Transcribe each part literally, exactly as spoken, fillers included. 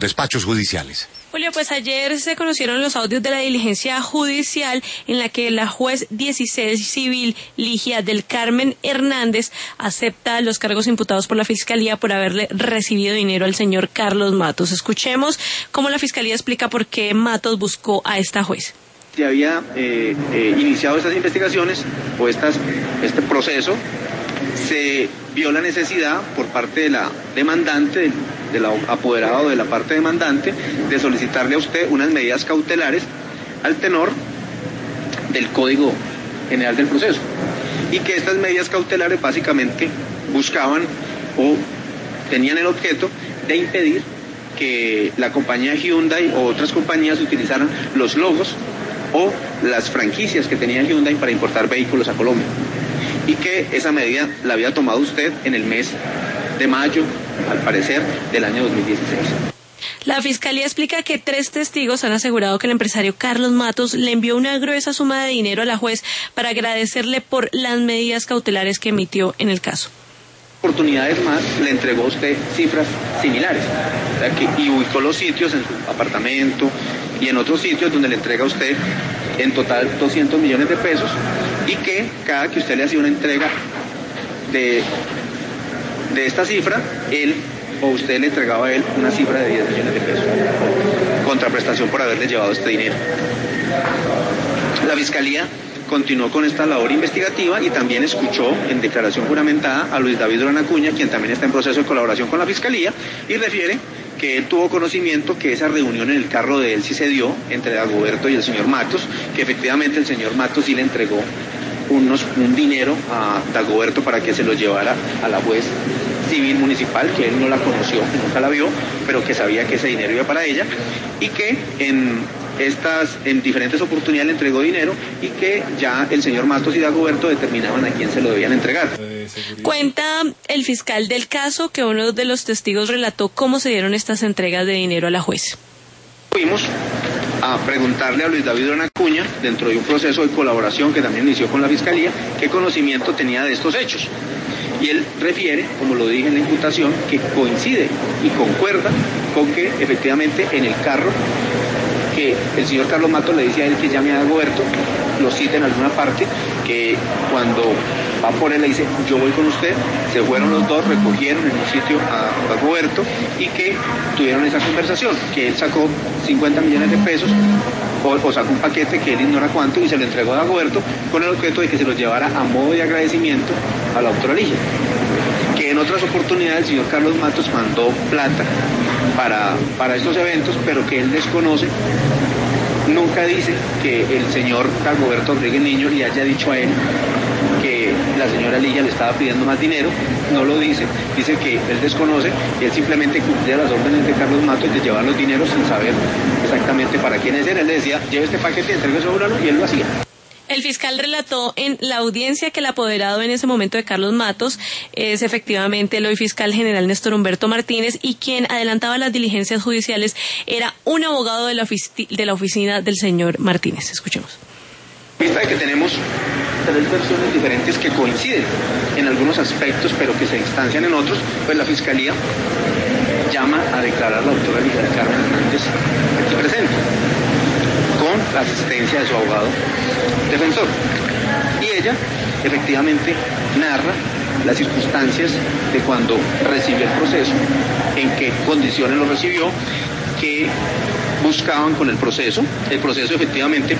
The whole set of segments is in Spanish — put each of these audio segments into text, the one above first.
despachos judiciales. Julio, pues ayer se conocieron los audios de la diligencia judicial en la que la juez dieciséis civil Ligia del Carmen Hernández acepta los cargos imputados por la Fiscalía por haberle recibido dinero al señor Carlos Matos. Escuchemos cómo la Fiscalía explica por qué Matos buscó a esta juez. Se había eh, eh, iniciado estas investigaciones o estas, este proceso, se vio la necesidad por parte de la demandante, del, del apoderado de la parte demandante, de solicitarle a usted unas medidas cautelares al tenor del Código General del Proceso. Y que estas medidas cautelares básicamente buscaban o tenían el objeto de impedir que la compañía Hyundai o otras compañías utilizaran los logos o las franquicias que tenía Hyundai para importar vehículos a Colombia. Y que esa medida la había tomado usted en el mes de mayo, al parecer, del año dos mil dieciséis. La Fiscalía explica que tres testigos han asegurado que el empresario Carlos Matos le envió una gruesa suma de dinero a la juez para agradecerle por las medidas cautelares que emitió en el caso. Oportunidades más le entregó a usted cifras similares, o sea, que, y ubicó los sitios en su apartamento y en otros sitios donde le entrega a usted en total doscientos millones de pesos, y que cada que usted le hacía una entrega de, de esta cifra, él o usted le entregaba a él una cifra de diez millones de pesos, contraprestación por haberle llevado este dinero. La Fiscalía continuó con esta labor investigativa y también escuchó en declaración juramentada a Luis David Durán Acuña, quien también está en proceso de colaboración con la Fiscalía, y refiere que él tuvo conocimiento que esa reunión en el carro de él sí se dio entre Dagoberto y el señor Matos, que efectivamente el señor Matos sí le entregó unos, un dinero a Dagoberto para que se lo llevara a la juez civil municipal, que él no la conoció, que nunca la vio, pero que sabía que ese dinero iba para ella, y que en estas en diferentes oportunidades le entregó dinero, y que ya el señor Matos y Dagoberto determinaban a quién se lo debían entregar. Cuenta el fiscal del caso que uno de los testigos relató cómo se dieron estas entregas de dinero a la juez. Fuimos a preguntarle a Luis David Durán Acuña, dentro de un proceso de colaboración que también inició con la Fiscalía, qué conocimiento tenía de estos hechos. Y él refiere, como lo dije en la imputación, que coincide y concuerda con que efectivamente en el carro que el señor Carlos Matos le dice a él que llame a Dagoberto, lo cita en alguna parte, que cuando va por él le dice, yo voy con usted, se fueron los dos, recogieron en un sitio a Dagoberto y que tuvieron esa conversación, que él sacó cincuenta millones de pesos o, o sacó un paquete que él ignora cuánto y se lo entregó a Dagoberto con el objeto de que se los llevara a modo de agradecimiento a la doctora Ligia. Que en otras oportunidades el señor Carlos Matos mandó plata para, para estos eventos, pero que él desconoce. Nunca dice que el señor Dagoberto Rodríguez Niño le haya dicho a él que la señora Ligia le estaba pidiendo más dinero, no lo dice, dice que él desconoce, y él simplemente cumplía las órdenes de Carlos Matos de llevar los dineros sin saber exactamente para quiénes eran. Él le decía, lleve este paquete y entregue su órgano, y él lo hacía. El fiscal relató en la audiencia que el apoderado en ese momento de Carlos Matos es efectivamente el hoy fiscal general Néstor Humberto Martínez, y quien adelantaba las diligencias judiciales era un abogado de la, ofici- de la oficina del señor Martínez. Escuchemos. Vista de que tenemos tres versiones diferentes que coinciden en algunos aspectos, pero que se distancian en otros, pues la Fiscalía llama a declarar a la doctora Ligia del Carmen Hernández aquí presente, con la asistencia de su abogado defensor. Y ella efectivamente narra las circunstancias de cuando recibió el proceso, en qué condiciones lo recibió, qué buscaban con el proceso. El proceso efectivamente,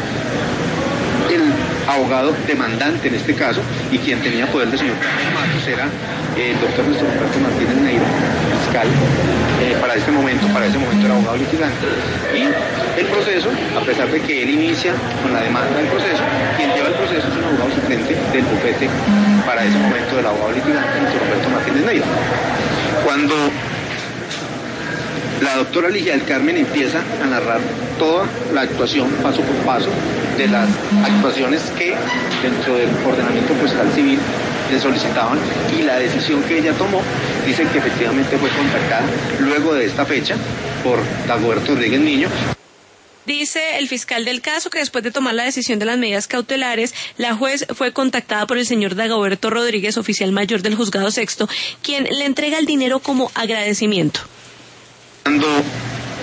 el abogado demandante en este caso, y quien tenía poder de señor Matos, era el doctor Néstor Humberto Martínez Neira, fiscal, eh, para este momento, para ese momento era abogado litigante. Y el proceso, a pesar de que él inicia con la demanda del proceso, quien lleva el proceso es un abogado suplente del bufete, para ese momento del abogado litigante, Néstor Humberto Martínez Neira. Cuando la doctora Ligia del Carmen empieza a narrar toda la actuación paso por paso de las actuaciones que dentro del ordenamiento procesal civil le solicitaban, y la decisión que ella tomó, dice que efectivamente fue contactada luego de esta fecha por Dagoberto Rodríguez Niño. Dice el fiscal del caso que después de tomar la decisión de las medidas cautelares, la juez fue contactada por el señor Dagoberto Rodríguez, oficial mayor del juzgado sexto, quien le entrega el dinero como agradecimiento. Cuando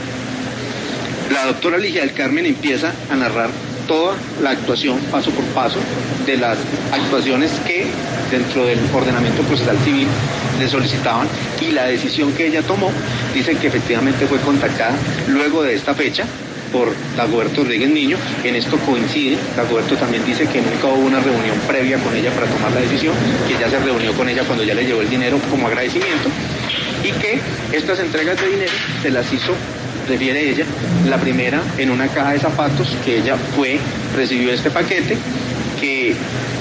la doctora Ligia del Carmen empieza a narrar toda la actuación paso por paso de las actuaciones que dentro del ordenamiento procesal civil le solicitaban, y la decisión que ella tomó dice que efectivamente fue contactada luego de esta fecha por Dagoberto Rodríguez Niño. En esto coincide, Dagoberto también dice que nunca hubo una reunión previa con ella para tomar la decisión, que ya se reunió con ella cuando ya le llevó el dinero como agradecimiento, y que estas entregas de dinero se las hizo, refiere ella, la primera en una caja de zapatos, que ella fue, recibió este paquete, que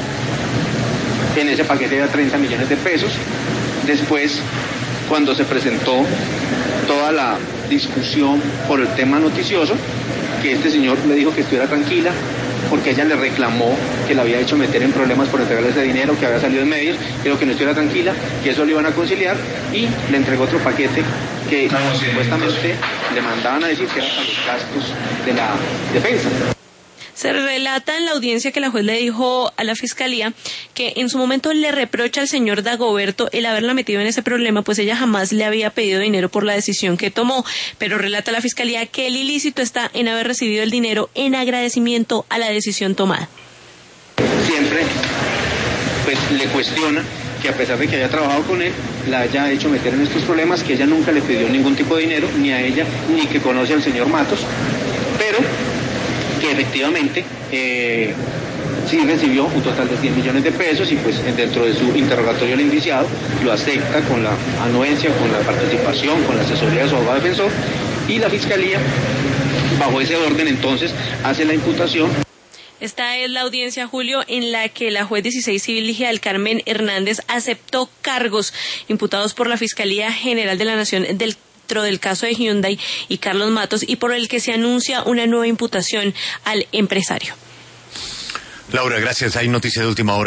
en ese paquete había treinta millones de pesos. Después, cuando se presentó toda la discusión por el tema noticioso, que este señor le dijo que estuviera tranquila, porque ella le reclamó que la había hecho meter en problemas por entregarle ese dinero, que había salido en medios, creo que no estuviera tranquila, que eso lo iban a conciliar, y le entregó otro paquete que supuestamente le mandaban a decir que era para los gastos de la defensa. Se relata en la audiencia que la juez le dijo a la fiscalía que en su momento le reprocha al señor Dagoberto el haberla metido en ese problema, pues ella jamás le había pedido dinero por la decisión que tomó, pero relata la fiscalía que el ilícito está en haber recibido el dinero en agradecimiento a la decisión tomada. Siempre pues le cuestiona que a pesar de que haya trabajado con él, la haya hecho meter en estos problemas, que ella nunca le pidió ningún tipo de dinero, ni a ella, ni que conoce al señor Matos, pero que efectivamente eh, sí recibió un total de cien millones de pesos, y pues dentro de su interrogatorio el indiciado lo acepta con la anuencia, con la participación, con la asesoría de su abogado defensor, y la fiscalía, bajo ese orden, entonces hace la imputación. Esta es la audiencia, Julio, en la que la juez dieciséis civil Ligia del Carmen Hernández aceptó cargos imputados por la Fiscalía General de la Nación del del caso de Hyundai y Carlos Matos, y por el que se anuncia una nueva imputación al empresario. Laura, gracias. Hay noticia de última hora.